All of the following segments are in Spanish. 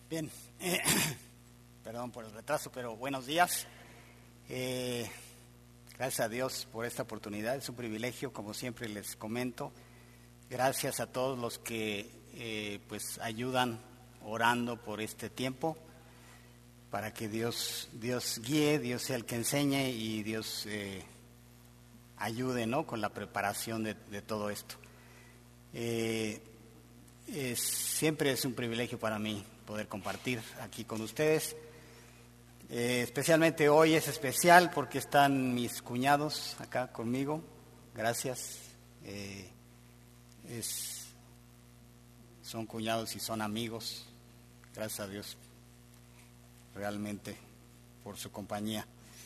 Bien, perdón por el retraso, pero buenos días. Gracias a Dios por esta oportunidad, es un privilegio, como siempre les comento. Gracias a todos los que pues ayudan orando por este tiempo, para que Dios guíe, Dios sea el que enseñe y Dios ayude, ¿no?, con la preparación de todo esto. Siempre es un privilegio para mí poder compartir aquí con ustedes. Especialmente hoy es especial porque están mis cuñados acá conmigo. Gracias. Son cuñados y son amigos. Gracias a Dios realmente por su compañía.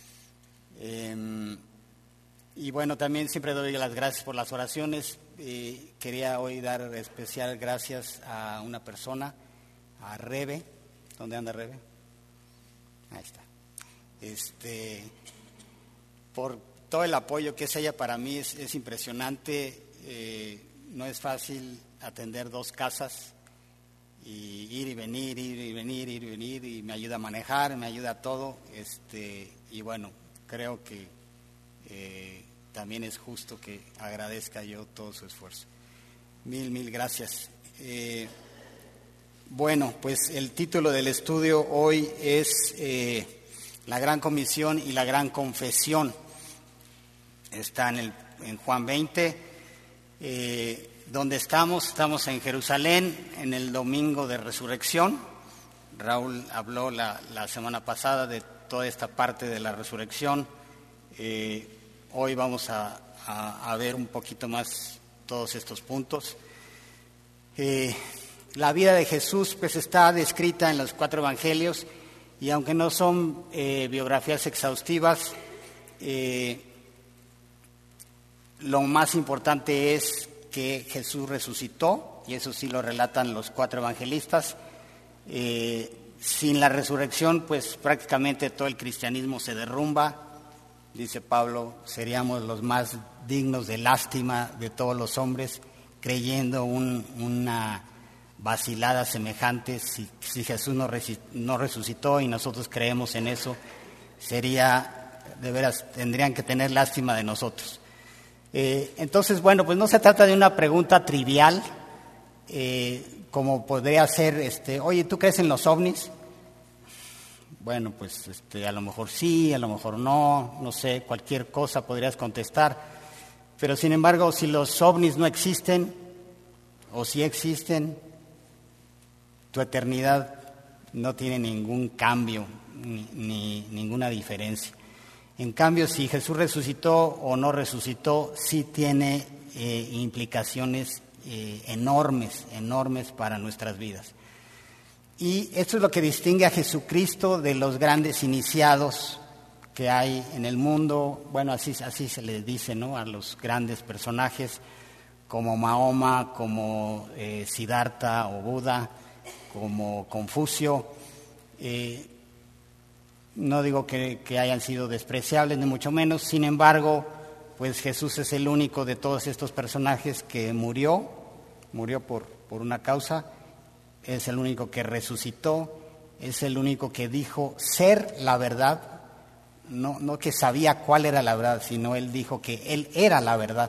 Y bueno, también siempre doy las gracias por las oraciones. Quería hoy dar especial gracias a una persona, a Rebe. ¿Dónde anda Rebe? Ahí está. Por todo el apoyo que es ella para mí, es impresionante. No es fácil atender dos casas y ir y venir, y me ayuda a manejar, me ayuda a todo. Y bueno, creo que también es justo que agradezca yo todo su esfuerzo. Mil gracias. Bueno, pues el título del estudio hoy es La Gran Comisión y la Gran Confesión. Está en Juan 20. ¿Dónde estamos? Estamos en Jerusalén, en el domingo de resurrección. Raúl habló la semana pasada de toda esta parte de la resurrección. Hoy vamos a ver un poquito más todos estos puntos. La vida de Jesús pues está descrita en los 4 evangelios, y aunque no son biografías exhaustivas, lo más importante es que Jesús resucitó, y eso sí lo relatan los 4 evangelistas. Sin la resurrección pues prácticamente todo el cristianismo se derrumba. Dice Pablo, seríamos los más dignos de lástima de todos los hombres, creyendo una vacilada semejante. Si Jesús no resucitó y nosotros creemos en eso, de veras, tendrían que tener lástima de nosotros. Entonces, bueno, pues no se trata de una pregunta trivial, como podría ser, oye, ¿tú crees en los ovnis? Bueno, pues a lo mejor sí, a lo mejor no sé, cualquier cosa podrías contestar. Pero sin embargo, si los ovnis no existen, o si existen, tu eternidad no tiene ningún cambio, ni ninguna diferencia. En cambio, si Jesús resucitó o no resucitó, sí tiene implicaciones enormes para nuestras vidas. Y esto es lo que distingue a Jesucristo de los grandes iniciados que hay en el mundo. Bueno, así se les dice, ¿no?, a los grandes personajes como Mahoma, como Siddhartha o Buda, como Confucio. No digo que hayan sido despreciables, ni mucho menos. Sin embargo, pues Jesús es el único de todos estos personajes que murió por una causa. Es el único que resucitó, es el único que dijo ser la verdad, no que sabía cuál era la verdad, sino él dijo que él era la verdad.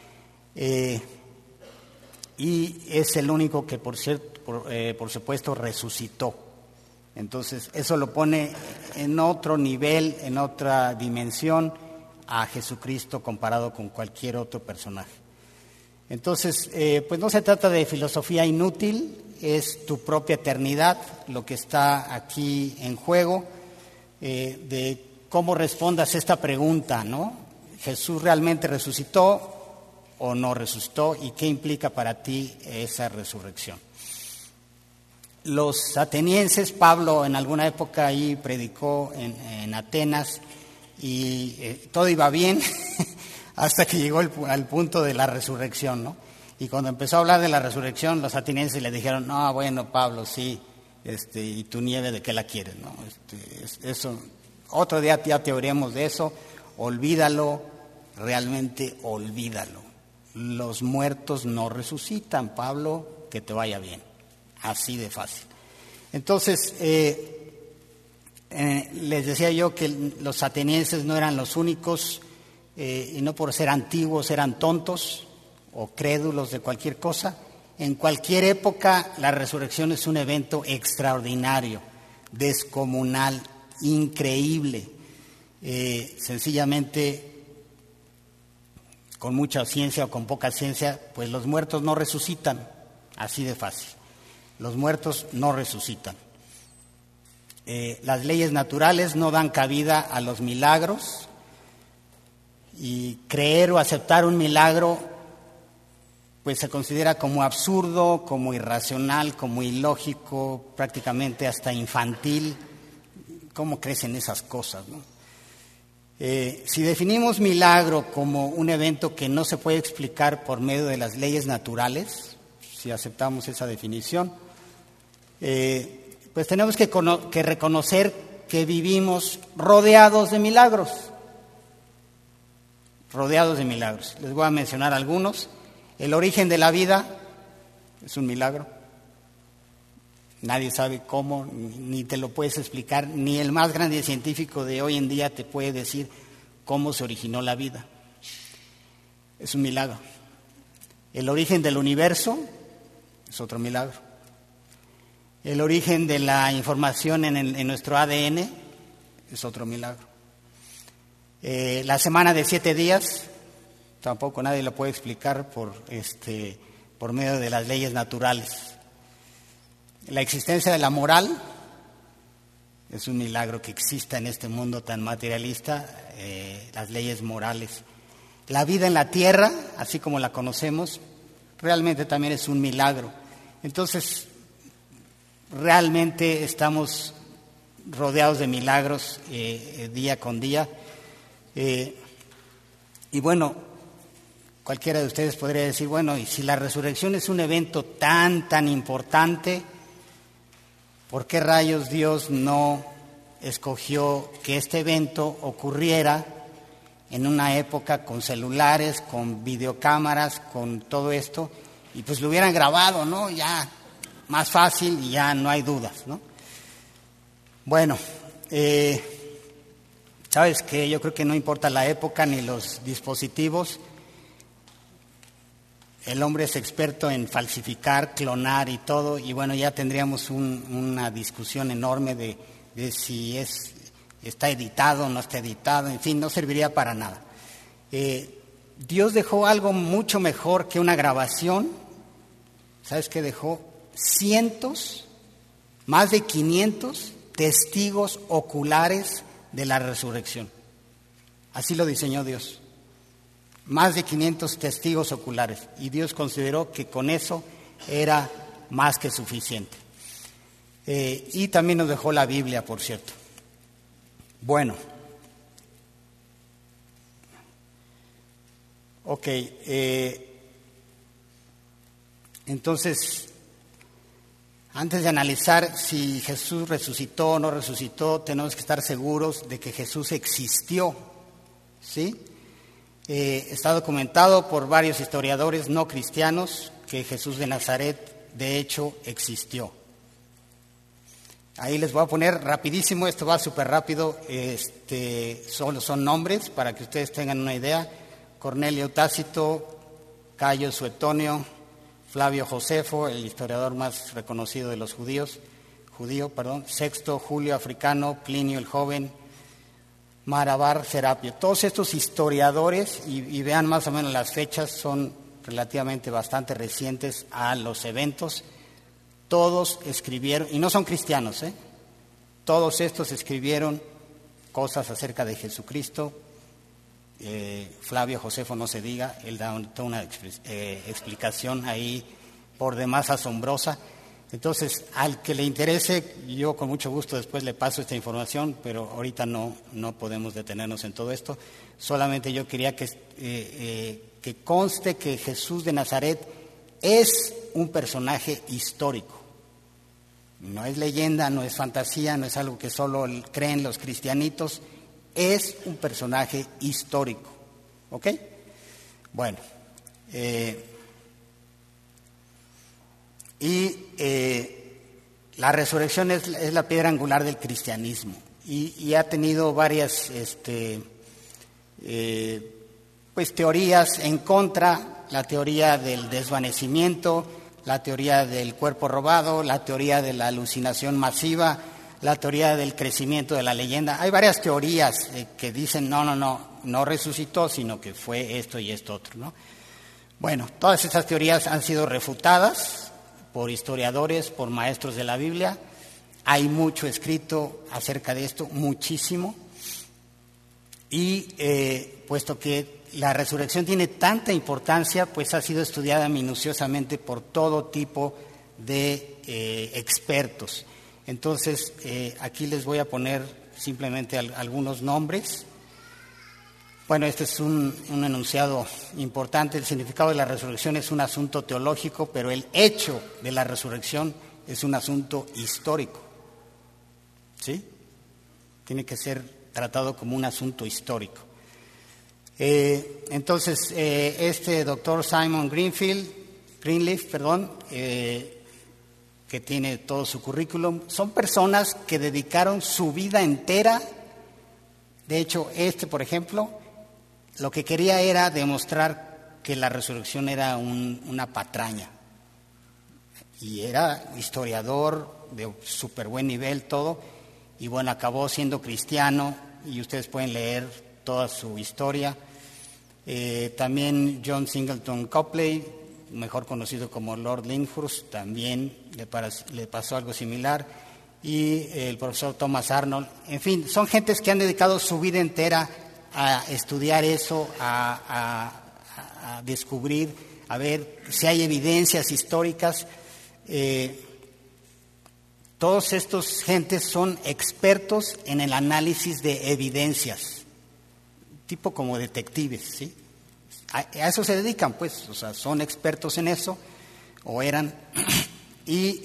Y es el único que, por supuesto, resucitó. Entonces, eso lo pone en otro nivel, en otra dimensión a Jesucristo comparado con cualquier otro personaje. Entonces, pues no se trata de filosofía inútil, es tu propia eternidad lo que está aquí en juego, de cómo respondas esta pregunta, ¿no? ¿Jesús realmente resucitó o no resucitó? ¿Y qué implica para ti esa resurrección? Los atenienses, Pablo en alguna época ahí predicó en Atenas, y todo iba bien hasta que llegó al punto de la resurrección, ¿no? Y cuando empezó a hablar de la resurrección, los atenienses le dijeron, no, bueno, Pablo, sí, ¿y tu nieve de qué la quieres, no? Eso, otro día ya te oiremos de eso, olvídalo, realmente olvídalo. Los muertos no resucitan, Pablo, que te vaya bien, así de fácil. Entonces, les decía yo que los atenienses no eran los únicos, y no por ser antiguos eran tontos o crédulos de cualquier cosa. En cualquier época la resurrección es un evento extraordinario, descomunal, increíble. Sencillamente, con mucha ciencia o con poca ciencia, pues los muertos no resucitan, así de fácil. Los muertos no resucitan. Las leyes naturales no dan cabida a los milagros, y creer o aceptar un milagro pues se considera como absurdo, como irracional, como ilógico, prácticamente hasta infantil. ¿Cómo crees en esas cosas, no? Si definimos milagro como un evento que no se puede explicar por medio de las leyes naturales, si aceptamos esa definición, pues tenemos que reconocer que vivimos rodeados de milagros. Rodeados de milagros. Les voy a mencionar algunos. El origen de la vida es un milagro. Nadie sabe cómo, ni te lo puedes explicar, ni el más grande científico de hoy en día te puede decir cómo se originó la vida. Es un milagro. El origen del universo es otro milagro. El origen de la información en nuestro ADN es otro milagro. La semana de 7 días, tampoco nadie lo puede explicar por medio de las leyes naturales. La existencia de la moral es un milagro que exista en este mundo tan materialista, las leyes morales. La vida en la tierra, así como la conocemos, realmente también es un milagro. Entonces, realmente estamos rodeados de milagros día con día. Y bueno, cualquiera de ustedes podría decir, bueno, y si la resurrección es un evento tan importante, ¿por qué rayos Dios no escogió que este evento ocurriera en una época con celulares, con videocámaras, con todo esto, y pues lo hubieran grabado, ¿no? Ya más fácil y ya no hay dudas, ¿no? Bueno, sabes que yo creo que no importa la época ni los dispositivos. El hombre es experto en falsificar, clonar y todo, y bueno, ya tendríamos una discusión enorme de si está editado o no está editado, en fin, no serviría para nada. Dios dejó algo mucho mejor que una grabación. ¿Sabes qué dejó? Más de 500 testigos oculares de la resurrección. Así lo diseñó Dios. Más de 500 testigos oculares. Y Dios consideró que con eso era más que suficiente. Y también nos dejó la Biblia, por cierto. Bueno. Ok. Entonces, antes de analizar si Jesús resucitó o no resucitó, tenemos que estar seguros de que Jesús existió, ¿sí? Está documentado por varios historiadores no cristianos que Jesús de Nazaret, de hecho, existió. Ahí les voy a poner rapidísimo, esto va súper rápido, solo son nombres para que ustedes tengan una idea. Cornelio Tácito, Cayo Suetonio, Flavio Josefo, el historiador más reconocido de los judío, Sexto Julio Africano, Plinio el Joven, Marabar Serapio. Todos estos historiadores, y vean más o menos las fechas, son relativamente bastante recientes a los eventos. Todos escribieron, y no son cristianos, todos estos escribieron cosas acerca de Jesucristo. Flavio Josefo no se diga, él da una explicación ahí por demás asombrosa. Entonces, al que le interese, yo con mucho gusto después le paso esta información, pero ahorita no podemos detenernos en todo esto. Solamente yo quería que conste que Jesús de Nazaret es un personaje histórico. No es leyenda, no es fantasía, no es algo que solo creen los cristianitos. Es un personaje histórico, ¿ok? Bueno, la resurrección es la piedra angular del cristianismo y ha tenido varias pues teorías en contra, la teoría del desvanecimiento, la teoría del cuerpo robado, la teoría de la alucinación masiva, la teoría del crecimiento de la leyenda. Hay varias teorías que dicen no resucitó, sino que fue esto y esto otro, ¿no? Bueno, todas esas teorías han sido refutadas por historiadores, por maestros de la Biblia. Hay mucho escrito acerca de esto, muchísimo. Y puesto que la resurrección tiene tanta importancia, pues ha sido estudiada minuciosamente por todo tipo de expertos. Entonces, aquí les voy a poner simplemente algunos nombres. Bueno, este es un enunciado importante. El significado de la resurrección es un asunto teológico, pero el hecho de la resurrección es un asunto histórico. ¿Sí? Tiene que ser tratado como un asunto histórico. Entonces, este doctor Simon Greenleaf, que tiene todo su currículum, son personas que dedicaron su vida entera. De hecho, por ejemplo, lo que quería era demostrar que la resurrección era una patraña. Y era historiador de súper buen nivel, todo. Y bueno, acabó siendo cristiano, y ustedes pueden leer toda su historia. También John Singleton Copley, mejor conocido como Lord Lyndhurst, también le pasó algo similar. Y el profesor Thomas Arnold. En fin, son gentes que han dedicado su vida entera a estudiar eso, a descubrir, a ver si hay evidencias históricas. Todos estos gentes son expertos en el análisis de evidencias, tipo como detectives, ¿sí? A eso se dedican, pues, o sea, son expertos en eso, o eran, y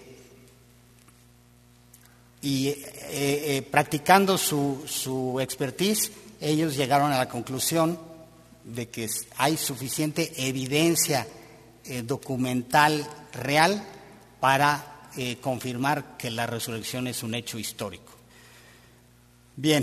practicando su expertise, ellos llegaron a la conclusión de que hay suficiente evidencia documental real para confirmar que la resurrección es un hecho histórico. Bien,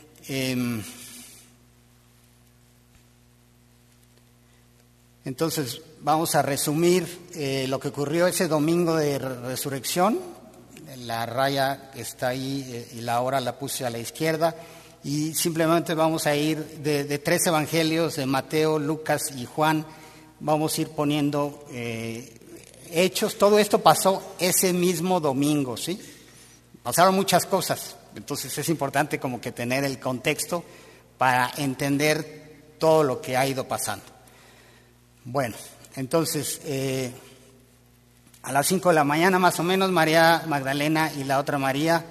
entonces vamos a resumir lo que ocurrió ese domingo de resurrección. La raya está ahí y la hora la puse a la izquierda. Y simplemente vamos a ir de 3 evangelios, de Mateo, Lucas y Juan, vamos a ir poniendo hechos. Todo esto pasó ese mismo domingo, ¿sí? Pasaron muchas cosas, entonces es importante como que tener el contexto para entender todo lo que ha ido pasando. Bueno, entonces a las 5 de la mañana más o menos, María Magdalena y la otra María,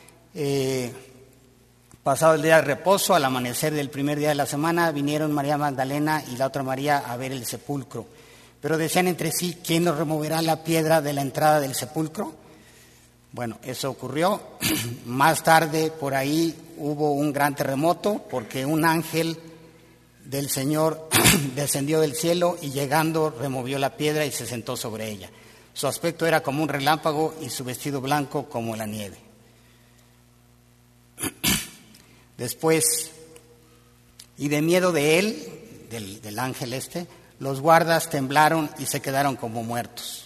pasado el día de reposo, al amanecer del primer día de la semana, vinieron María Magdalena y la otra María a ver el sepulcro. Pero decían entre sí, ¿quién nos removerá la piedra de la entrada del sepulcro? Bueno, eso ocurrió. Más tarde, por ahí, hubo un gran terremoto, porque un ángel del Señor descendió del cielo y llegando removió la piedra y se sentó sobre ella. Su aspecto era como un relámpago y su vestido blanco como la nieve. Después, y de miedo de él, del ángel los guardas temblaron y se quedaron como muertos.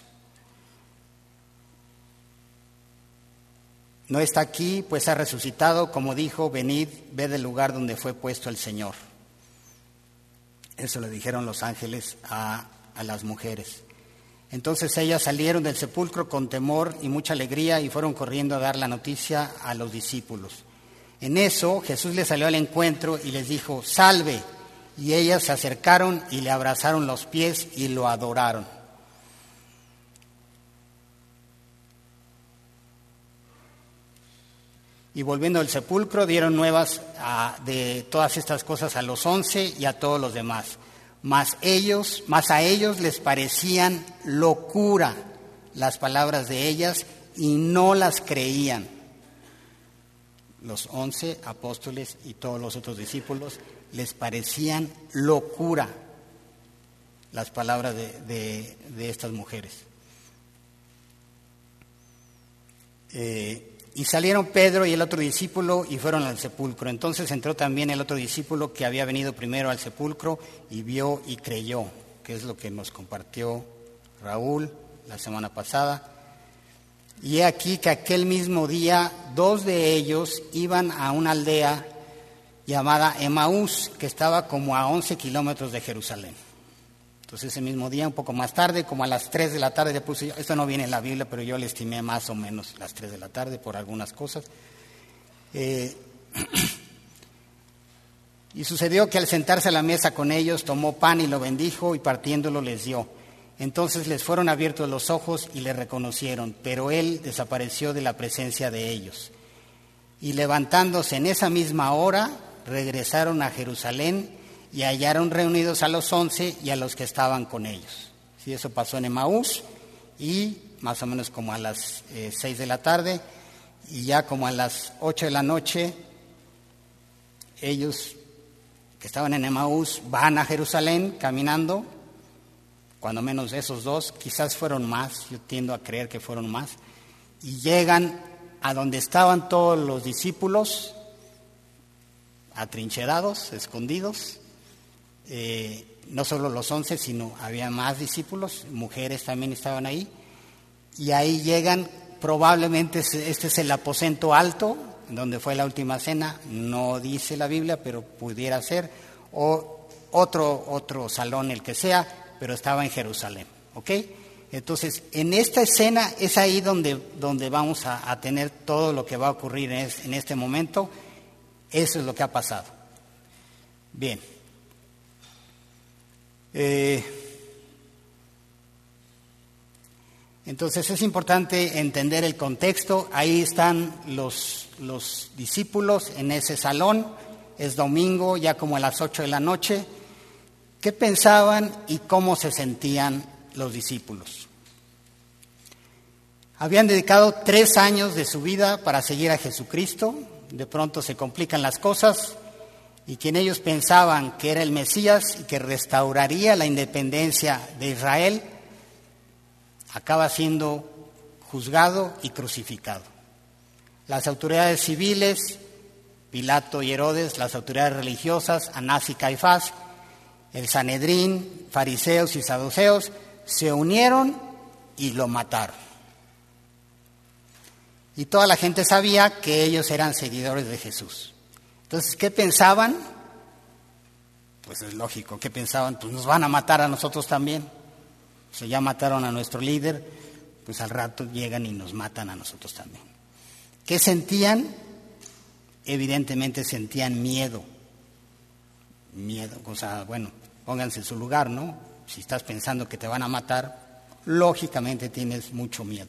No está aquí, pues ha resucitado, como dijo, venid, ved el lugar donde fue puesto el Señor. Eso le dijeron los ángeles a las mujeres. Entonces ellas salieron del sepulcro con temor y mucha alegría y fueron corriendo a dar la noticia a los discípulos. En eso Jesús les salió al encuentro y les dijo, salve, y ellas se acercaron y le abrazaron los pies y lo adoraron. Y volviendo al sepulcro dieron nuevas de todas estas cosas a los 11 y a todos los demás. Mas a ellos les parecían locura las palabras de ellas y no las creían. Los 11 apóstoles y todos los otros discípulos les parecían locura las palabras de estas mujeres. Y salieron Pedro y el otro discípulo y fueron al sepulcro. Entonces entró también el otro discípulo que había venido primero al sepulcro y vio y creyó, que es lo que nos compartió Raúl la semana pasada. Y he aquí que aquel mismo día 2 de ellos iban a una aldea llamada Emaús, que estaba como a 11 kilómetros de Jerusalén. Entonces ese mismo día, un poco más tarde, como a las 3 de la tarde, le puse yo, esto no viene en la Biblia, pero yo le estimé más o menos las 3 de la tarde por algunas cosas. Y sucedió que al sentarse a la mesa con ellos, tomó pan y lo bendijo y partiéndolo les dio. Entonces les fueron abiertos los ojos y le reconocieron, pero él desapareció de la presencia de ellos. Y levantándose en esa misma hora, regresaron a Jerusalén y hallaron reunidos a los 11 y a los que estaban con ellos. Sí, eso pasó en Emaús y más o menos como a las 6 de la tarde y ya como a las 8 de la noche ellos que estaban en Emaús van a Jerusalén caminando, cuando menos esos 2, quizás fueron más, yo tiendo a creer que fueron más, y llegan a donde estaban todos los discípulos, atrincherados, escondidos, no solo los 11, sino había más discípulos, mujeres también estaban ahí, y ahí llegan, probablemente este es el aposento alto, donde fue la última cena, no dice la Biblia, pero pudiera ser, o otro salón, el que sea, pero estaba en Jerusalén, ¿ok? Entonces, en esta escena es ahí donde vamos a tener todo lo que va a ocurrir en este momento. Eso es lo que ha pasado. Bien. Entonces es importante entender el contexto. Ahí están los discípulos en ese salón. Es domingo, ya como a las 8 de la noche. ¿Qué pensaban y cómo se sentían los discípulos? Habían dedicado 3 años de su vida para seguir a Jesucristo. De pronto se complican las cosas y quien ellos pensaban que era el Mesías y que restauraría la independencia de Israel, acaba siendo juzgado y crucificado. Las autoridades civiles, Pilato y Herodes, las autoridades religiosas, Anás y Caifás, el Sanedrín, fariseos y saduceos, se unieron y lo mataron. Y toda la gente sabía que ellos eran seguidores de Jesús. Entonces, ¿qué pensaban? Pues es lógico, ¿qué pensaban? Pues nos van a matar a nosotros también. O sea, ya mataron a nuestro líder, pues al rato llegan y nos matan a nosotros también. ¿Qué sentían? Evidentemente sentían miedo. Miedo, o sea, bueno, pónganse en su lugar, ¿no? Si estás pensando que te van a matar, lógicamente tienes mucho miedo.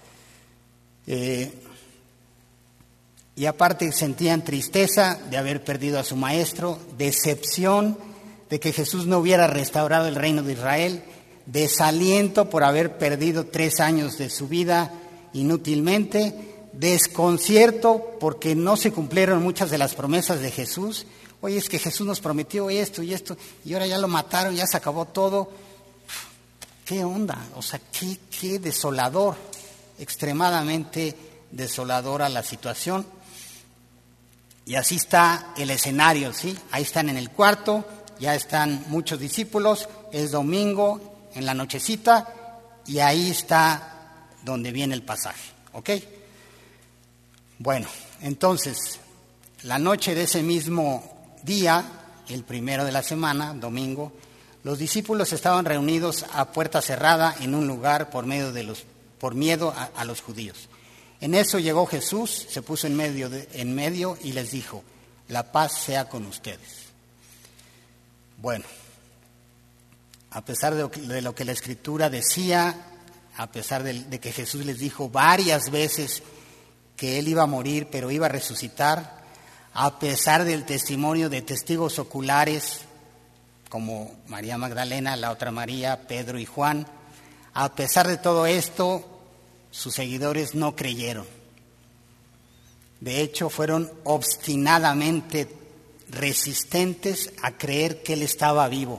Y aparte sentían tristeza de haber perdido a su maestro, decepción de que Jesús no hubiera restaurado el reino de Israel, desaliento por haber perdido 3 años de su vida inútilmente, desconcierto porque no se cumplieron muchas de las promesas de Jesús. Oye, es que Jesús nos prometió esto y esto, y ahora ya lo mataron, ya se acabó todo. ¿Qué onda? O sea, qué desolador, extremadamente desoladora la situación. Y así está el escenario, ¿sí? Ahí están en el cuarto, ya están muchos discípulos, es domingo, en la nochecita, y ahí está donde viene el pasaje, ¿ok? Bueno, entonces, la noche de ese mismo día, el primero de la semana, domingo, los discípulos estaban reunidos a puerta cerrada en un lugar por miedo a los judíos. En eso llegó Jesús, se puso en medio y les dijo: la paz sea con ustedes. Bueno, a pesar de lo que la Escritura decía, a pesar de que Jesús les dijo varias veces que Él iba a morir, pero iba a resucitar, a pesar del testimonio de testigos oculares, como María Magdalena, la otra María, Pedro y Juan, a pesar de todo esto, sus seguidores no creyeron. De hecho, fueron obstinadamente resistentes a creer que Él estaba vivo.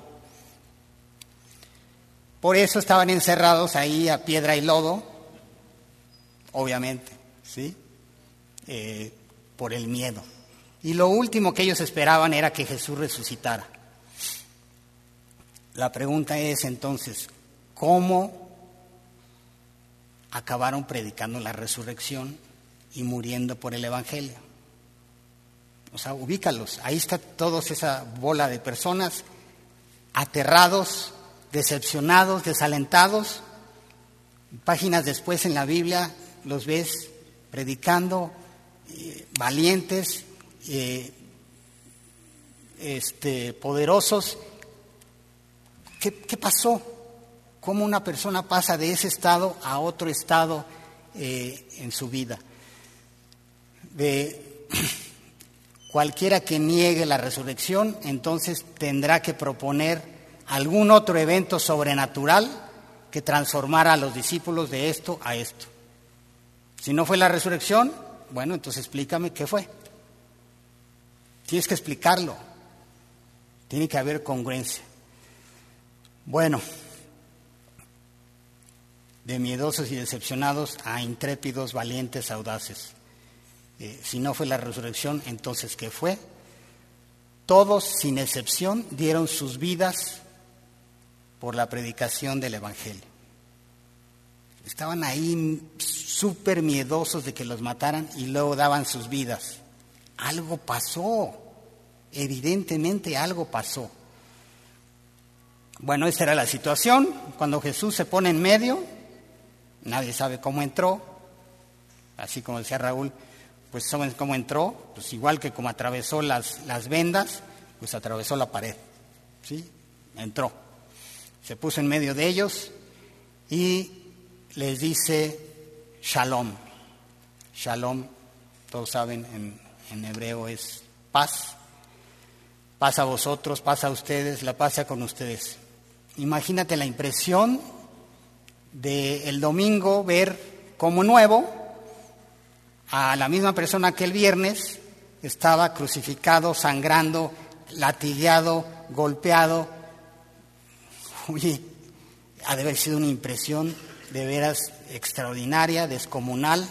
Por eso estaban encerrados ahí a piedra y lodo, obviamente, ¿sí? Por el miedo. Y lo último que ellos esperaban era que Jesús resucitara. La pregunta es entonces, ¿cómo acabaron predicando la resurrección y muriendo por el Evangelio? O sea, ubícalos, ahí está toda esa bola de personas aterrados, decepcionados, desalentados. Páginas después en la Biblia los ves predicando, valientes, poderosos. ¿Qué pasó? ¿Cómo una persona pasa de ese estado a otro estado en su vida? Cualquiera que niegue la resurrección, entonces tendrá que proponer algún otro evento sobrenatural que transformara a los discípulos de esto a esto. Si no fue la resurrección, bueno, entonces explícame qué fue. Tienes que explicarlo. Tiene que haber congruencia. Bueno, de miedosos y decepcionados a intrépidos, valientes, audaces. Si no fue la resurrección, entonces ¿qué fue? Todos, sin excepción, dieron sus vidas por la predicación del Evangelio. Estaban ahí súper miedosos de que los mataran y luego daban sus vidas. Algo pasó, evidentemente algo pasó. Bueno, esta era la situación. Cuando Jesús se pone en medio, nadie sabe cómo entró, así como decía Raúl, pues ¿saben cómo entró? Pues igual que como atravesó las vendas, pues atravesó la pared, ¿sí? Entró, se puso en medio de ellos y les dice Shalom. Shalom, todos saben, en hebreo es paz. Paz a vosotros, paz a ustedes, la paz sea con ustedes. Imagínate la impresión del domingo ver como nuevo a la misma persona que el viernes estaba crucificado, sangrando, latigueado, golpeado. Oye, ha de haber sido una impresión de veras extraordinaria, descomunal.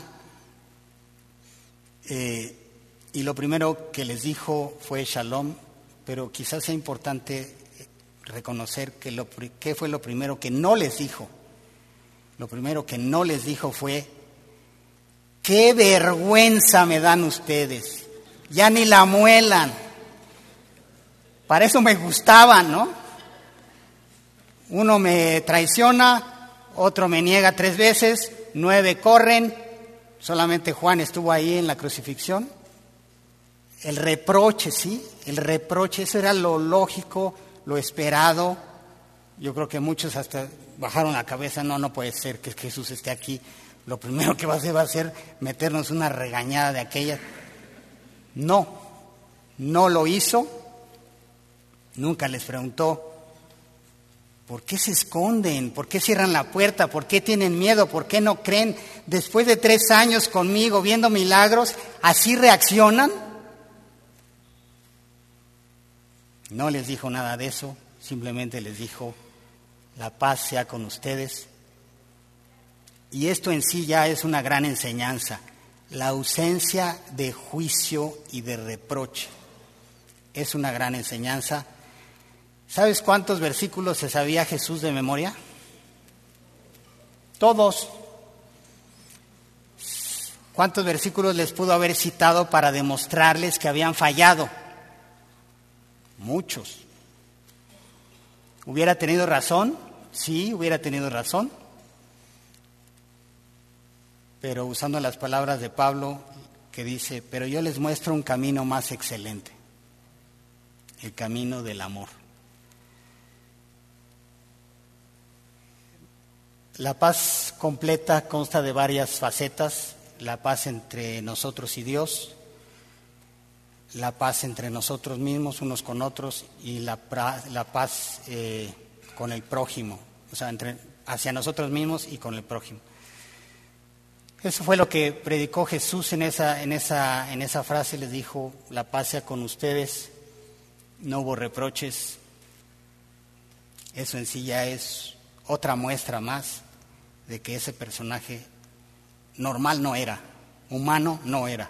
Y lo primero que les dijo fue Shalom, pero quizás sea importante reconocer que ¿qué fue lo primero que no les dijo? Lo primero que no les dijo fue: ¡qué vergüenza me dan ustedes! Ya ni la muelan. Para eso me gustaban, ¿no? Uno me traiciona, otro me niega 3 veces, 9 corren, solamente Juan estuvo ahí en la crucifixión. El reproche, ¿sí? El reproche, eso era lo lógico, lo esperado. Yo creo que muchos hasta bajaron la cabeza, no puede ser que Jesús esté aquí. Lo primero que va a ser meternos una regañada de aquella. No lo hizo. Nunca les preguntó, ¿por qué se esconden? ¿Por qué cierran la puerta? ¿Por qué tienen miedo? ¿Por qué no creen? Después de 3 años conmigo viendo milagros, ¿así reaccionan? No les dijo nada de eso, simplemente les dijo: la paz sea con ustedes. Y esto en sí ya es una gran enseñanza, la ausencia de juicio y de reproche. Es una gran enseñanza. ¿Sabes cuántos versículos se sabía Jesús de memoria? Todos. ¿Cuántos versículos les pudo haber citado para demostrarles que habían fallado? Muchos. ¿Hubiera tenido razón? Sí, hubiera tenido razón. Pero usando las palabras de Pablo, que dice: pero yo les muestro un camino más excelente, el camino del amor. La paz completa consta de varias facetas: la paz entre nosotros y Dios, la paz entre nosotros mismos, unos con otros, y la paz con el prójimo, o sea, hacia nosotros mismos y con el prójimo. Eso fue lo que predicó Jesús en esa frase. Les dijo: la paz sea con ustedes. No hubo reproches. Eso en sí ya es otra muestra más de que ese personaje normal no era. humano no era.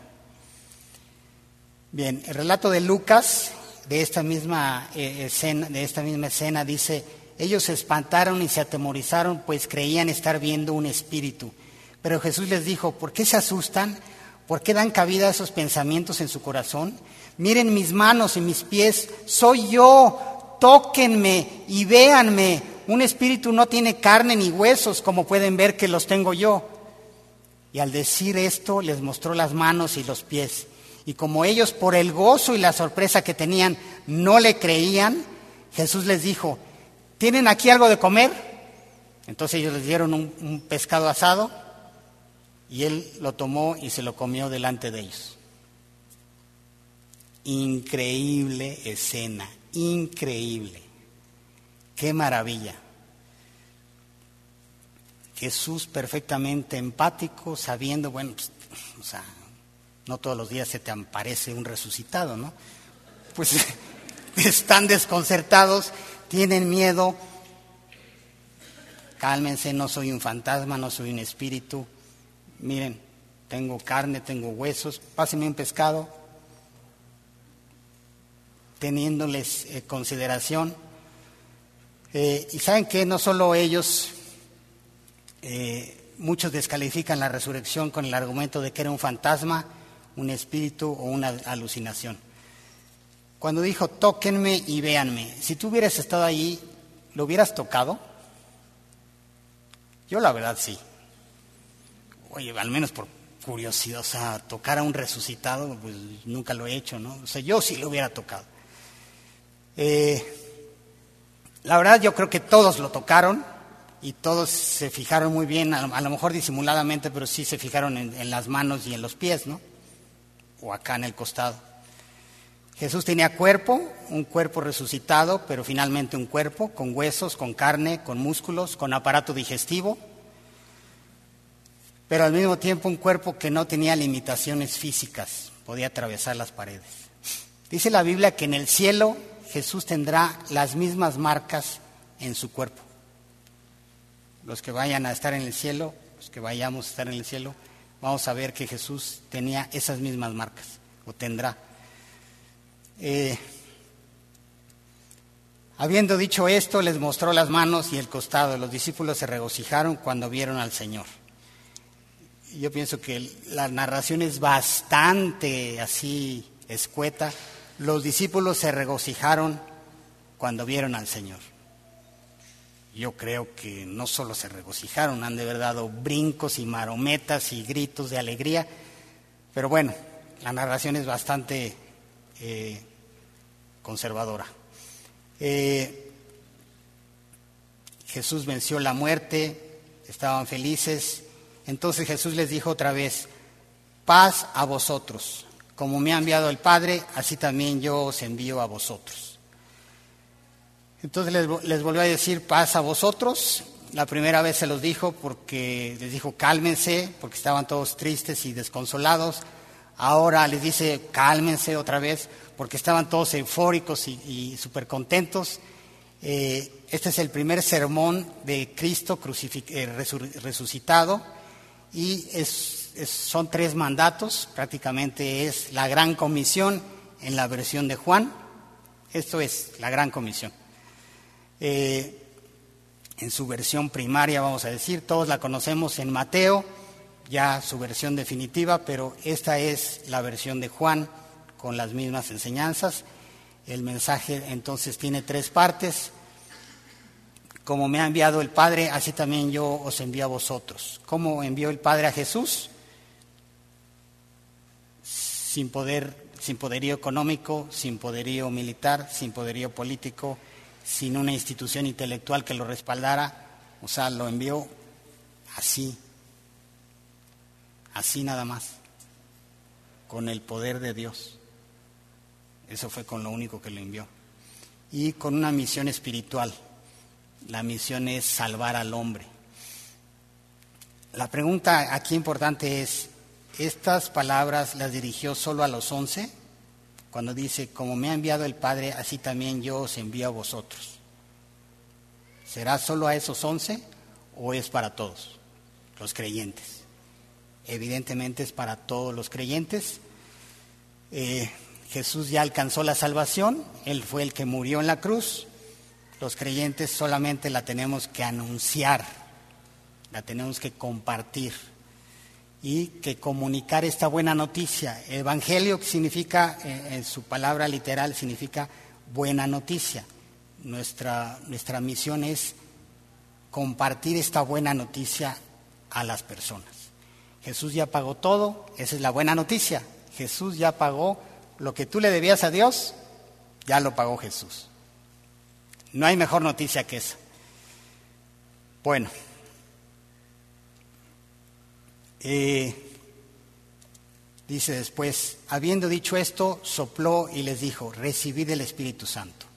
Bien, el relato de Lucas de esta misma escena dice: ellos se espantaron y se atemorizaron, pues creían estar viendo un espíritu. Pero Jesús les dijo: ¿por qué se asustan? ¿Por qué dan cabida a esos pensamientos en su corazón? Miren mis manos y mis pies, soy yo, tóquenme y véanme. Un espíritu no tiene carne ni huesos, como pueden ver que los tengo yo. Y al decir esto, les mostró las manos y los pies. Y como ellos, por el gozo y la sorpresa que tenían, no le creían, Jesús les dijo: ¿tienen aquí algo de comer? Entonces ellos les dieron un pescado asado, y él lo tomó y se lo comió delante de ellos. Increíble escena, increíble. ¡Qué maravilla! Jesús perfectamente empático, sabiendo, bueno, pues, o sea, no todos los días se te aparece un resucitado, ¿no? Pues están desconcertados, tienen miedo. Cálmense, no soy un fantasma, no soy un espíritu. Miren, tengo carne, tengo huesos, pásenme un pescado. Teniéndoles consideración. Y saben que no solo ellos, muchos descalifican la resurrección con el argumento de que era un fantasma, un espíritu o una alucinación. Cuando dijo: tóquenme y véanme, si tú hubieras estado allí, ¿lo hubieras tocado? Yo la verdad sí. Oye, al menos por curiosidad, o sea, tocar a un resucitado, pues nunca lo he hecho, ¿no? O sea, yo sí lo hubiera tocado. La verdad yo creo que todos lo tocaron y todos se fijaron muy bien, a lo mejor disimuladamente, pero sí se fijaron en las manos y en los pies, ¿no? O acá en el costado. Jesús tenía cuerpo, un cuerpo resucitado, pero finalmente un cuerpo con huesos, con carne, con músculos, con aparato digestivo, pero al mismo tiempo un cuerpo que no tenía limitaciones físicas, podía atravesar las paredes. Dice la Biblia que en el cielo Jesús tendrá las mismas marcas en su cuerpo. Los que vayan a estar en el cielo, los que vayamos a estar en el cielo, vamos a ver que Jesús tenía esas mismas marcas, o tendrá. Habiendo dicho esto, les mostró las manos y el costado. Los discípulos se regocijaron cuando vieron al Señor. Yo pienso que la narración es bastante así escueta. Los discípulos se regocijaron cuando vieron al Señor. Yo creo que no solo se regocijaron, han de haber dado brincos y marometas y gritos de alegría, pero bueno, la narración es bastante conservadora. Jesús venció la muerte, estaban felices. Entonces Jesús les dijo otra vez: paz a vosotros. Como me ha enviado el Padre, así también yo os envío a vosotros. Entonces les volvió a decir: paz a vosotros. La primera vez se los dijo porque les dijo: cálmense, porque estaban todos tristes y desconsolados. Ahora les dice: cálmense otra vez, porque estaban todos eufóricos y súper contentos. Este es el primer sermón de Cristo resucitado, y son 3 mandatos, prácticamente es la Gran Comisión en la versión de Juan. Esto es la Gran Comisión. En su versión primaria, vamos a decir, todos la conocemos en Mateo, ya su versión definitiva, pero esta es la versión de Juan con las mismas enseñanzas. El mensaje entonces tiene 3 partes. Como me ha enviado el Padre, así también yo os envío a vosotros. ¿Cómo envió el Padre a Jesús? Sin poderío económico, sin poderío militar, sin poderío político, sin una institución intelectual que lo respaldara. O sea, lo envió así nada más, con el poder de Dios. Eso fue con lo único que lo envió. Y con una misión espiritual. La misión es salvar al hombre. La pregunta aquí importante es: ¿estas palabras las dirigió solo a los 11? Cuando dice: como me ha enviado el Padre, así también yo os envío a vosotros. ¿Será solo a esos 11 o es para todos los creyentes? evidentemente es para todos los creyentes. Jesús ya alcanzó la salvación, Él fue el que murió en la cruz. Los creyentes solamente la tenemos que anunciar, la tenemos que compartir y que comunicar esta buena noticia. Evangelio, que significa, en su palabra literal, significa buena noticia. Nuestra misión es compartir esta buena noticia a las personas. Jesús ya pagó todo, esa es la buena noticia. Jesús ya pagó lo que tú le debías a Dios, ya lo pagó Jesús. No hay mejor noticia que esa. Bueno, dice después, habiendo dicho esto, sopló y les dijo, recibid el Espíritu Santo.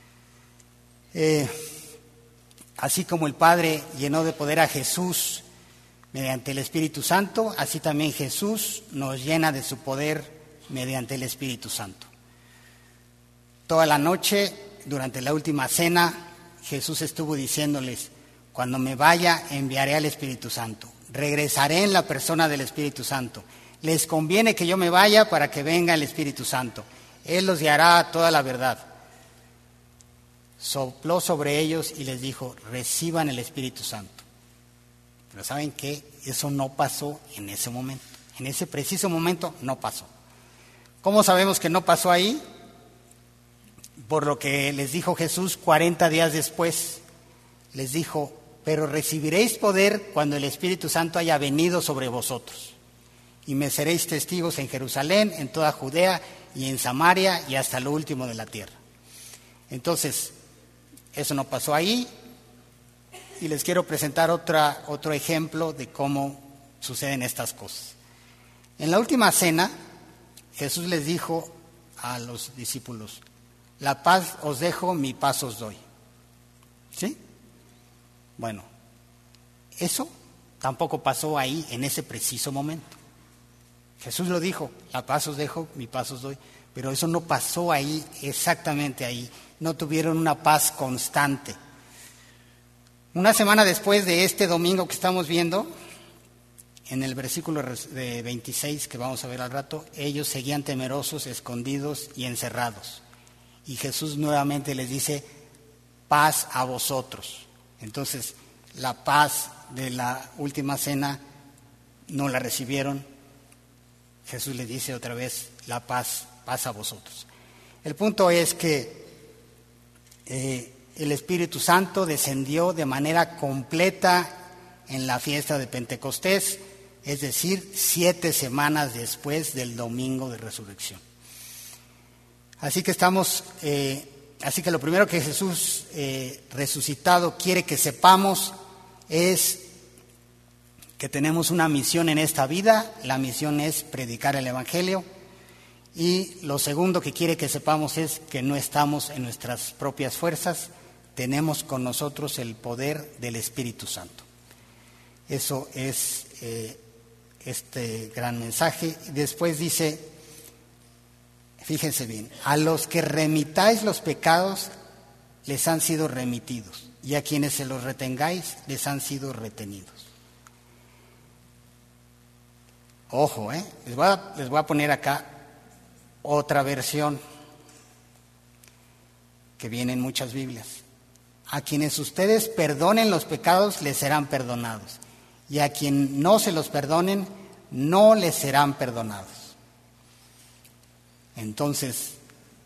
Así como el Padre llenó de poder a Jesús mediante el Espíritu Santo, así también Jesús nos llena de su poder mediante el Espíritu Santo. Toda la noche, durante la última cena, Jesús estuvo diciéndoles, cuando me vaya enviaré al Espíritu Santo, regresaré en la persona del Espíritu Santo. Les conviene que yo me vaya para que venga el Espíritu Santo. Él los guiará a toda la verdad. Sopló sobre ellos y les dijo, reciban el Espíritu Santo. Pero ¿saben qué? Eso no pasó en ese momento. En ese preciso momento no pasó. ¿Cómo sabemos que no pasó ahí? Por lo que les dijo Jesús 40 días después. Les dijo, pero recibiréis poder cuando el Espíritu Santo haya venido sobre vosotros. Y me seréis testigos en Jerusalén, en toda Judea y en Samaria y hasta lo último de la tierra. Entonces, eso no pasó ahí. Y les quiero presentar otro ejemplo de cómo suceden estas cosas. En la última cena, Jesús les dijo a los discípulos, la paz os dejo, mi paz os doy. ¿Sí? Bueno, eso tampoco pasó ahí en ese preciso momento. Jesús lo dijo, la paz os dejo, mi paz os doy, pero eso no pasó ahí, exactamente ahí. No tuvieron una paz constante. Una semana después de este domingo que estamos viendo, en el versículo de 26 que vamos a ver al rato, ellos seguían temerosos, escondidos y encerrados. Y Jesús nuevamente les dice, paz a vosotros. Entonces, la paz de la última cena no la recibieron. Jesús les dice otra vez, la paz a vosotros. El punto es que el Espíritu Santo descendió de manera completa en la fiesta de Pentecostés, es decir, 7 semanas después del domingo de resurrección. Así que lo primero que Jesús resucitado quiere que sepamos es que tenemos una misión en esta vida. La misión es predicar el Evangelio. Y lo segundo que quiere que sepamos es que no estamos en nuestras propias fuerzas, tenemos con nosotros el poder del Espíritu Santo. Eso es este gran mensaje. Después dice, fíjense bien, a los que remitáis los pecados les han sido remitidos, y a quienes se los retengáis les han sido retenidos. Ojo, les voy a poner acá otra versión que viene en muchas Biblias. A quienes ustedes perdonen los pecados les serán perdonados, y a quien no se los perdonen no les serán perdonados. Entonces,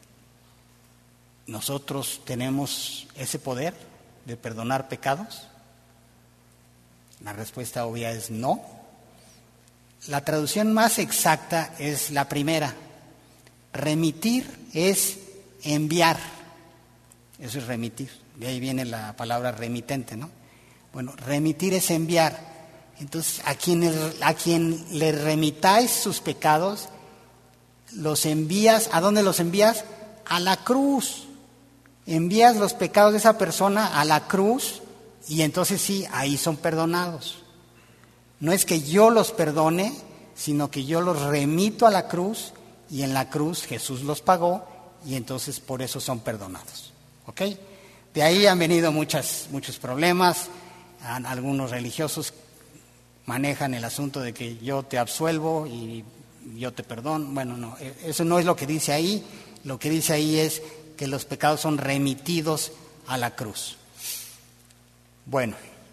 ¿nosotros tenemos ese poder de perdonar pecados? La respuesta obvia es no. La traducción más exacta es la primera. Remitir es enviar. Eso es remitir. De ahí viene la palabra remitente, ¿no? Bueno, remitir es enviar. Entonces, a quien le remitáis sus pecados, los envías. ¿A dónde los envías? A la cruz. Envías los pecados de esa persona a la cruz y entonces sí, ahí son perdonados. No es que yo los perdone, sino que yo los remito a la cruz y en la cruz Jesús los pagó y entonces por eso son perdonados. ¿Ok? De ahí han venido muchos problemas. Algunos religiosos manejan el asunto de que yo te absuelvo y yo te perdono. Bueno, no, eso no es lo que dice ahí. Lo que dice ahí es que los pecados son remitidos a la cruz. Bueno.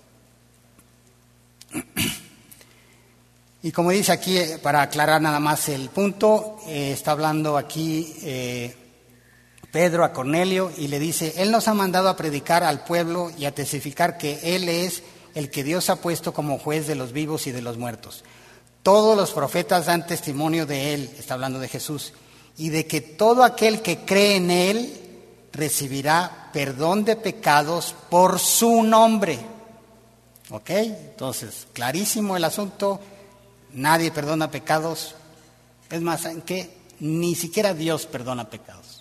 Y como dice aquí, para aclarar nada más el punto, está hablando aquí Pedro a Cornelio y le dice: Él nos ha mandado a predicar al pueblo y a testificar que Él es el que Dios ha puesto como juez de los vivos y de los muertos. Todos los profetas dan testimonio de Él, está hablando de Jesús, y de que todo aquel que cree en Él recibirá perdón de pecados por su nombre. ¿Ok? Entonces, clarísimo el asunto. Nadie perdona pecados. Es más, ¿saben qué? Ni siquiera Dios perdona pecados.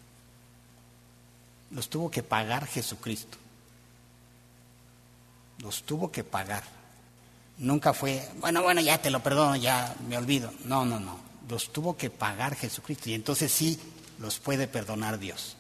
Los tuvo que pagar Jesucristo. Los tuvo que pagar. Nunca fue, bueno, ya te lo perdono, ya me olvido. No. Los tuvo que pagar Jesucristo. Y entonces sí los puede perdonar Dios.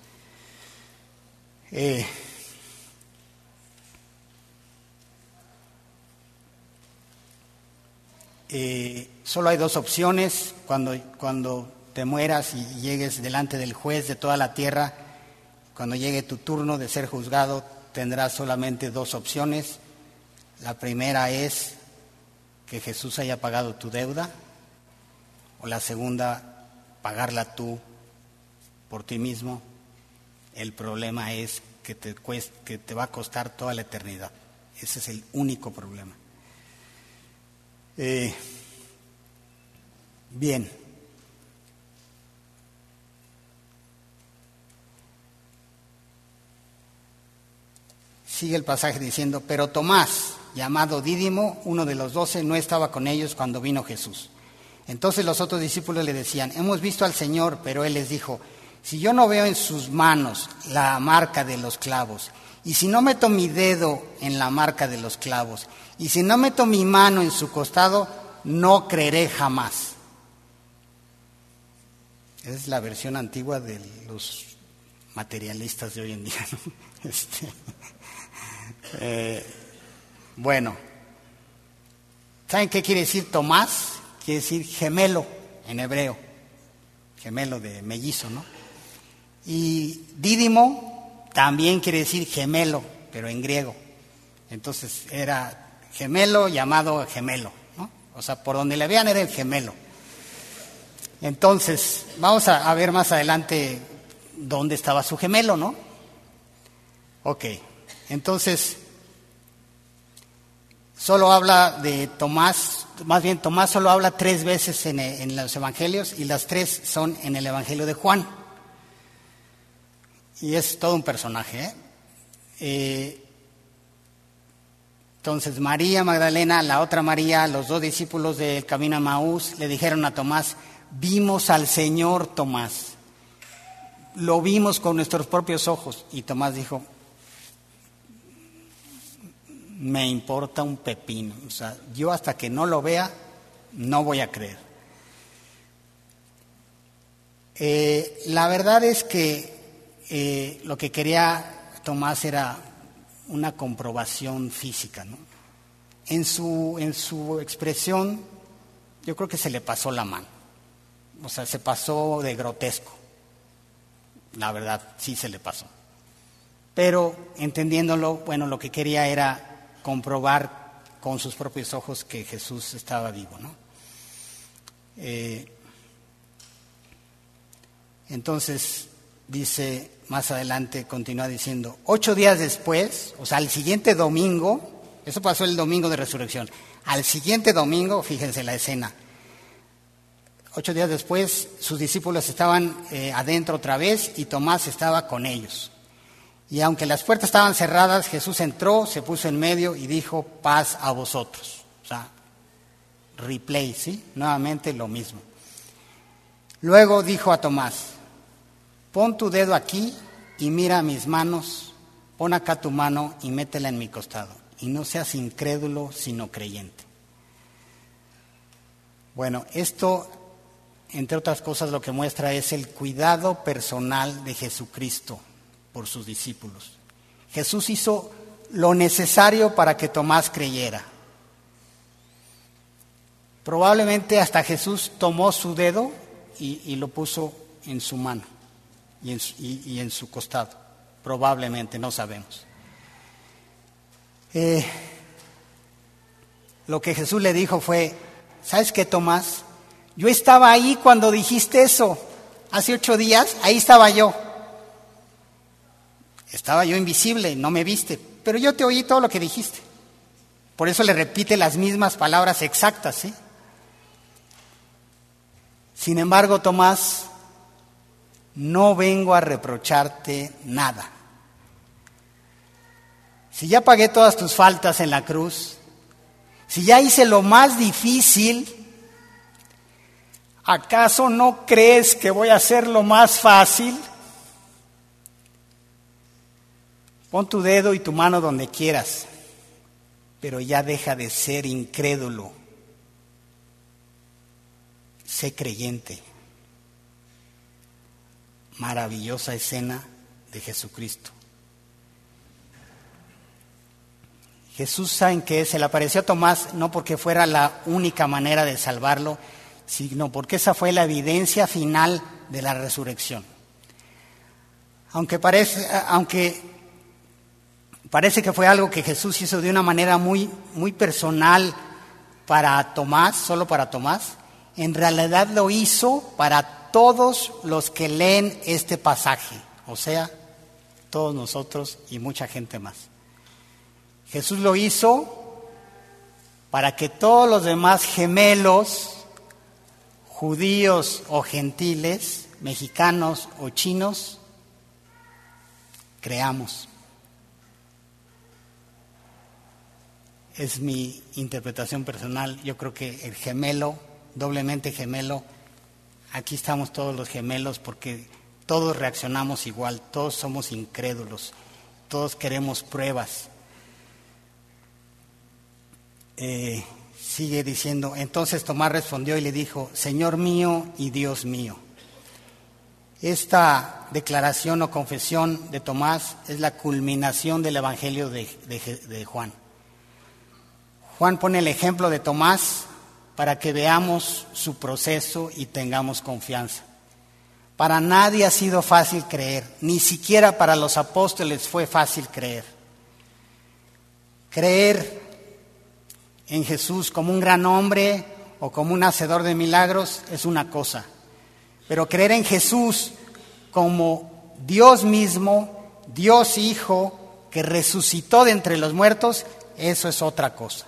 Solo hay dos opciones cuando te mueras y llegues delante del juez de toda la tierra. Cuando llegue tu turno de ser juzgado, tendrás solamente dos opciones. La primera es que Jesús haya pagado tu deuda, o la segunda, pagarla tú por ti mismo. El problema es que te va a costar toda la eternidad. Ese es el único problema. Bien. Sigue el pasaje diciendo: pero Tomás, llamado Dídimo, uno de los 12, no estaba con ellos cuando vino Jesús. Entonces los otros discípulos le decían: hemos visto al Señor. Pero él les dijo: si yo no veo en sus manos la marca de los clavos, y si no meto mi dedo en la marca de los clavos, y si no meto mi mano en su costado, no creeré jamás. Esa es la versión antigua de los materialistas de hoy en día, ¿no? Bueno, ¿saben qué quiere decir Tomás? Quiere decir gemelo en hebreo, gemelo de mellizo, ¿no? Y Dídimo también quiere decir gemelo, pero en griego. Entonces era gemelo llamado gemelo, ¿no? O sea, por donde le vean era el gemelo. Entonces, vamos a ver más adelante dónde estaba su gemelo, ¿no? Ok, entonces, solo habla de Tomás, más bien Tomás solo habla 3 veces en los evangelios, y las 3 son en el evangelio de Juan. Y es todo un personaje, Entonces María Magdalena, la otra María, los 2 discípulos del camino a Maús, le dijeron a Tomás: vimos al Señor, Tomás. Lo vimos con nuestros propios ojos. Y Tomás dijo: me importa un pepino. O sea, yo hasta que no lo vea, no voy a creer. La verdad es que lo que quería Tomás era una comprobación física, ¿no? En su expresión, yo creo que se le pasó la mano. O sea, se pasó de grotesco. La verdad, sí se le pasó. Pero entendiéndolo, bueno, lo que quería era comprobar con sus propios ojos que Jesús estaba vivo, ¿no? Entonces, dice más adelante, continúa diciendo: 8 días después, o sea, al siguiente domingo, eso pasó el domingo de resurrección, al siguiente domingo, fíjense la escena, 8 días después, sus discípulos estaban adentro otra vez y Tomás estaba con ellos. Y aunque las puertas estaban cerradas, Jesús entró, se puso en medio y dijo: paz a vosotros. O sea, replay, ¿sí? Nuevamente lo mismo. Luego dijo a Tomás: pon tu dedo aquí y mira mis manos, pon acá tu mano y métela en mi costado, y no seas incrédulo sino creyente. Bueno, esto, entre otras cosas, lo que muestra es el cuidado personal de Jesucristo por sus discípulos. Jesús hizo lo necesario para que Tomás creyera. Probablemente hasta Jesús tomó su dedo y lo puso en su mano y en su costado. Probablemente, no sabemos. Lo que Jesús le dijo fue: ¿sabes qué, Tomás? Yo estaba ahí cuando dijiste eso. Hace 8 días, ahí estaba yo. Estaba yo invisible, no me viste, pero yo te oí todo lo que dijiste. Por eso le repite las mismas palabras exactas, ¿sí? Sin embargo, Tomás, no vengo a reprocharte nada. Si ya pagué todas tus faltas en la cruz, si ya hice lo más difícil, ¿acaso no crees que voy a hacer lo más fácil? Pon tu dedo y tu mano donde quieras, pero ya deja de ser incrédulo. Sé creyente. Maravillosa escena de Jesucristo. Jesús, ¿saben qué? Se le apareció a Tomás no porque fuera la única manera de salvarlo, sino porque esa fue la evidencia final de la resurrección. Aunque parece que fue algo que Jesús hizo de una manera muy, muy personal para Tomás, solo para Tomás, en realidad lo hizo para todos los que leen este pasaje, o sea, todos nosotros y mucha gente más. Jesús lo hizo para que todos los demás gemelos, judíos o gentiles, mexicanos o chinos, creamos. Es mi interpretación personal. Yo creo que el gemelo, doblemente gemelo, aquí estamos todos los gemelos porque todos reaccionamos igual, todos somos incrédulos, todos queremos pruebas. Sigue diciendo: entonces Tomás respondió y le dijo: Señor mío y Dios mío. Esta declaración o confesión de Tomás es la culminación del Evangelio de Juan. Juan pone el ejemplo de Tomás para que veamos su proceso y tengamos confianza. Para nadie ha sido fácil creer, ni siquiera para los apóstoles fue fácil creer. Creer en Jesús como un gran hombre o como un hacedor de milagros es una cosa, pero creer en Jesús como Dios mismo, Dios Hijo, que resucitó de entre los muertos, eso es otra cosa.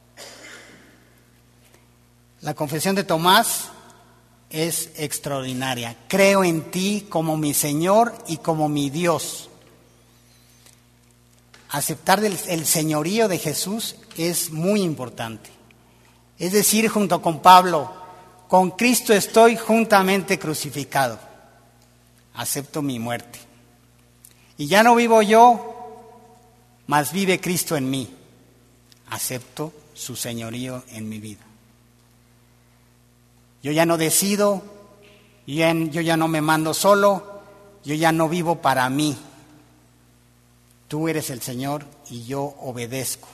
La confesión de Tomás es extraordinaria. Creo en ti como mi Señor y como mi Dios. Aceptar el señorío de Jesús es muy importante. Es decir, junto con Pablo, con Cristo estoy juntamente crucificado. Acepto mi muerte. Y ya no vivo yo, mas vive Cristo en mí. Acepto su señorío en mi vida. Yo ya no decido, yo ya no me mando solo, yo ya no vivo para mí. Tú eres el Señor y yo obedezco.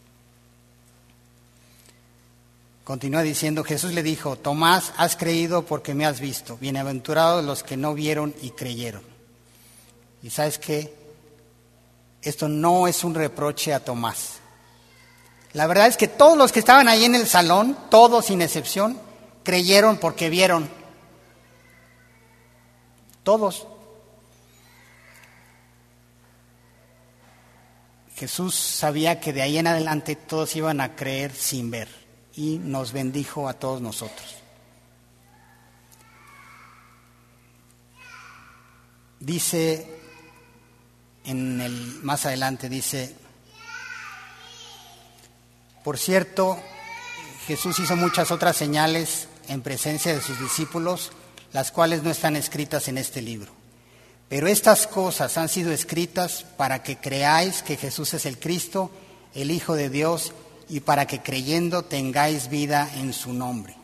Continúa diciendo: Jesús le dijo: Tomás, has creído porque me has visto. Bienaventurados los que no vieron y creyeron. Y ¿sabes qué? Esto no es un reproche a Tomás. La verdad es que todos los que estaban ahí en el salón, todos sin excepción, creyeron porque vieron. Todos. Jesús sabía que de ahí en adelante todos iban a creer sin ver y nos bendijo a todos nosotros. Dice más adelante dice: por cierto, Jesús hizo muchas otras señales en presencia de sus discípulos, las cuales no están escritas en este libro. Pero estas cosas han sido escritas para que creáis que Jesús es el Cristo, el Hijo de Dios, y para que creyendo tengáis vida en su nombre.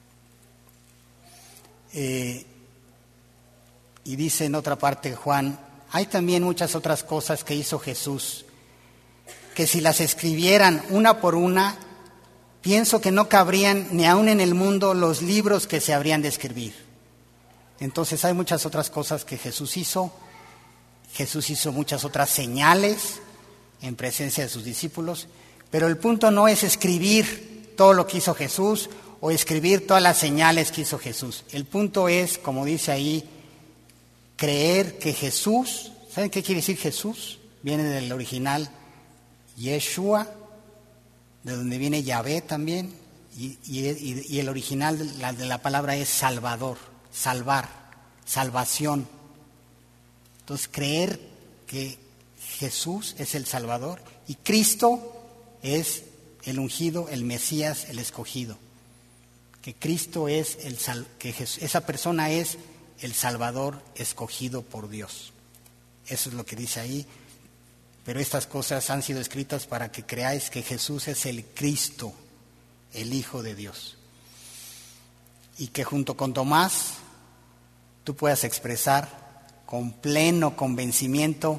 Y dice en otra parte Juan: hay también muchas otras cosas que hizo Jesús, que si las escribieran una por una, pienso que no cabrían ni aún en el mundo los libros que se habrían de escribir. Entonces hay muchas otras cosas que Jesús hizo. Jesús hizo muchas otras señales en presencia de sus discípulos, pero el punto no es escribir todo lo que hizo Jesús o escribir todas las señales que hizo Jesús. El punto es, como dice ahí, creer que Jesús, ¿saben qué quiere decir Jesús? Viene del original Yeshua, de donde viene Yahvé también, y el original de la palabra es Salvador, salvar, salvación. Entonces, creer que Jesús es el Salvador y Cristo es el ungido, el Mesías, el escogido. Que Cristo es esa persona es el Salvador escogido por Dios. Eso es lo que dice ahí. Pero estas cosas han sido escritas para que creáis que Jesús es el Cristo, el Hijo de Dios. Y que junto con Tomás tú puedas expresar con pleno convencimiento: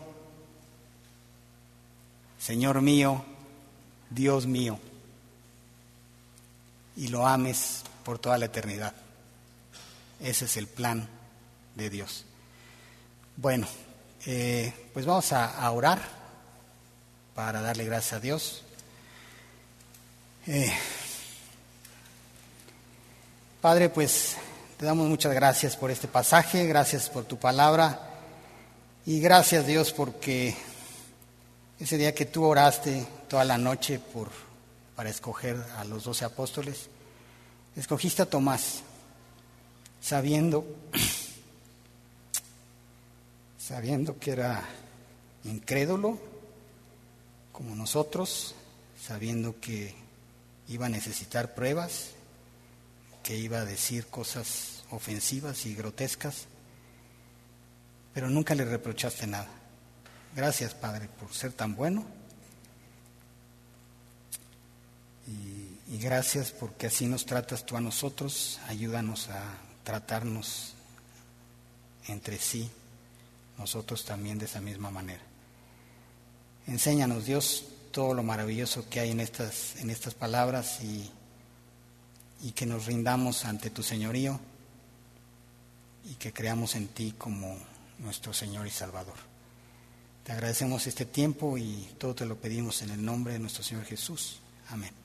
Señor mío, Dios mío, y lo ames por toda la eternidad. Ese es el plan de Dios. Bueno, pues vamos a orar para darle gracias a Dios. Padre, pues te damos muchas gracias por este pasaje, gracias por tu palabra y gracias, Dios, porque ese día que tú oraste toda la noche para escoger a los 12 apóstoles, escogiste a Tomás, sabiendo que era incrédulo como nosotros, sabiendo que iba a necesitar pruebas, que iba a decir cosas ofensivas y grotescas, pero nunca le reprochaste nada. Gracias, Padre, por ser tan bueno y gracias porque así nos tratas tú a nosotros. Ayúdanos a tratarnos entre sí, nosotros también de esa misma manera. Enséñanos, Dios, todo lo maravilloso que hay en estas palabras y que nos rindamos ante tu señorío y que creamos en ti como nuestro Señor y Salvador. Te agradecemos este tiempo y todo te lo pedimos en el nombre de nuestro Señor Jesús. Amén.